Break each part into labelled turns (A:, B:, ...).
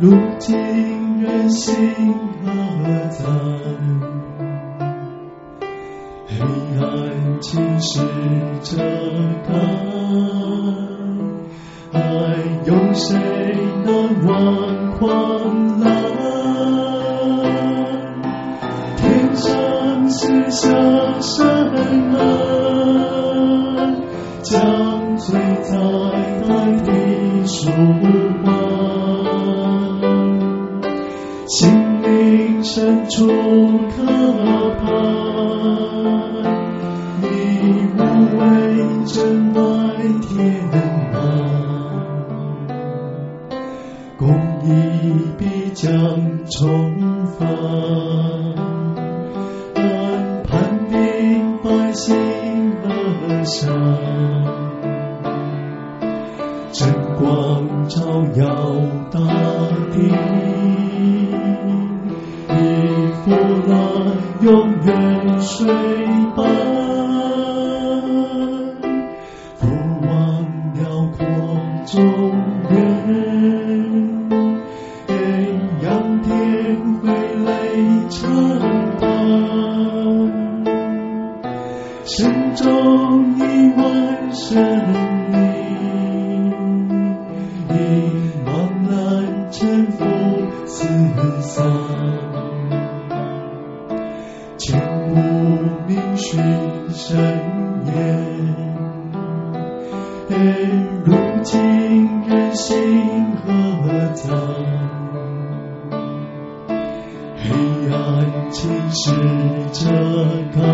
A: 如今人心何在？黑暗侵蚀着盖，还有谁能挽狂澜？天上施下深恩，将罪灾代替赎还，心灵深处可盼，你无畏真爱天蓝，公义必将重返，安判定百姓而上，真光照耀大地，以弗拉永远水般，父王辽阔中原，仰天挥泪承担，神中亿万生灵，以茫然征服四散，千古名讯神言，如今人心何在？黑暗侵蚀着盖，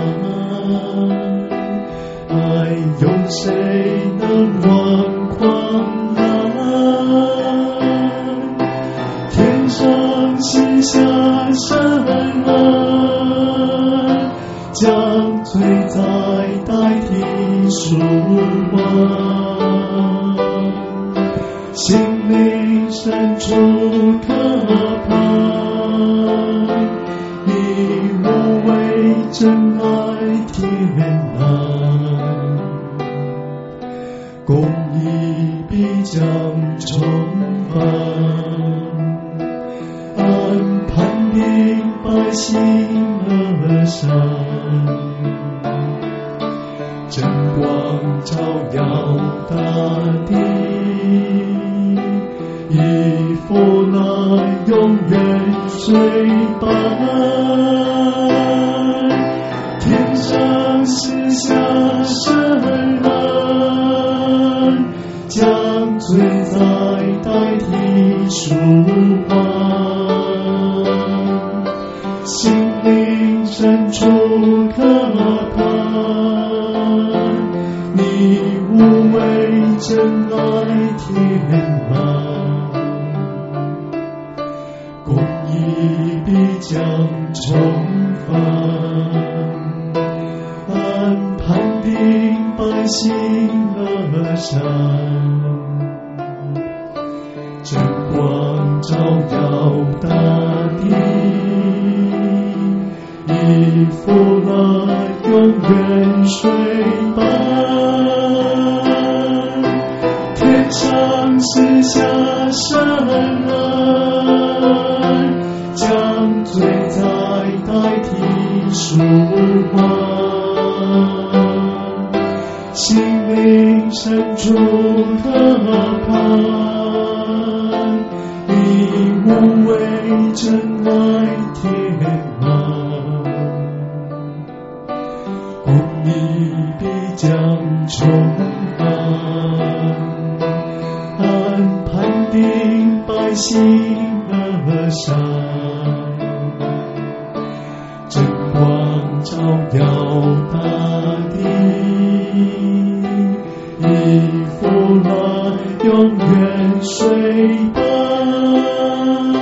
A: 还有谁能挽狂澜？天上施下深恩，将罪灾代替赎还，心灵深处可盼，你无畏真爱天蓝，公义必将重返，安判定百姓而上，真光照耀大地，以弗拉永远水般，天上施下深恩，将罪灾代替赎还，心灵深处可盼，你无畏真爱天蓝，公义必将重返，安判定百姓而上，真光照耀大地，以弗拉永远水般，天上施下深恩，将罪灾代替赎还，心灵深处可盼，你无畏真爱天蓝，公义必将重返，安判定百姓而上，真光照耀大地，以弗拉永远水般，